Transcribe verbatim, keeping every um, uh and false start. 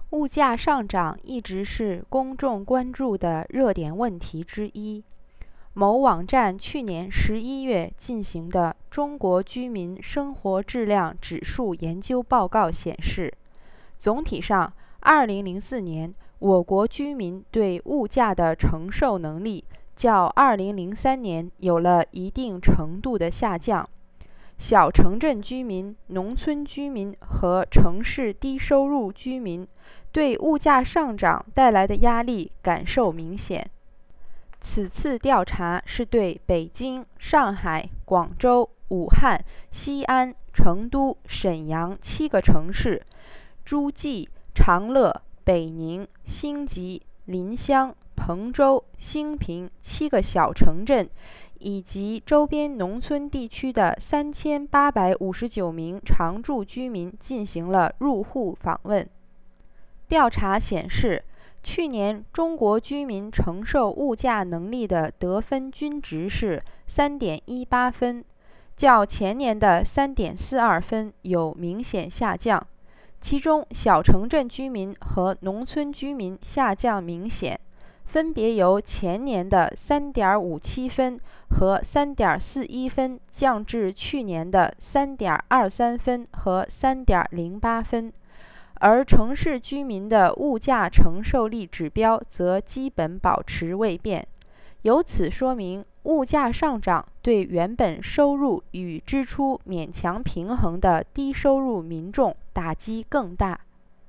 物价上涨一直是公众关注的热点问题之一。某网站去年十一月进行的中国居民生活质量指数研究报告显示，总体上，二零零四年我国居民对物价的承受能力较二零零三年有了一定程度的下降。小城镇居民、农村居民和城市低收入居民对物价上涨带来的压力感受明显。此次调查是对北京、上海、广州、武汉、西安、成都、沈阳七个城市、诸暨、长乐、北宁、星集、临湘、彭州、兴平七个小城镇以及周边农村地区的三千八百五十九名常住居民进行了入户访问。调查显示，去年中国居民承受物价能力的得分均值是 三点一八 分，较前年的 三点四二 分有明显下降。其中，小城镇居民和农村居民下降明显，分别由前年的 三点五七 分和 三点四一 分降至去年的 三点二三 分和 三点零八 分。而城市居民的物价承受力指标则基本保持未变，由此说明物价上涨对原本收入与支出勉强平衡的低收入民众打击更大。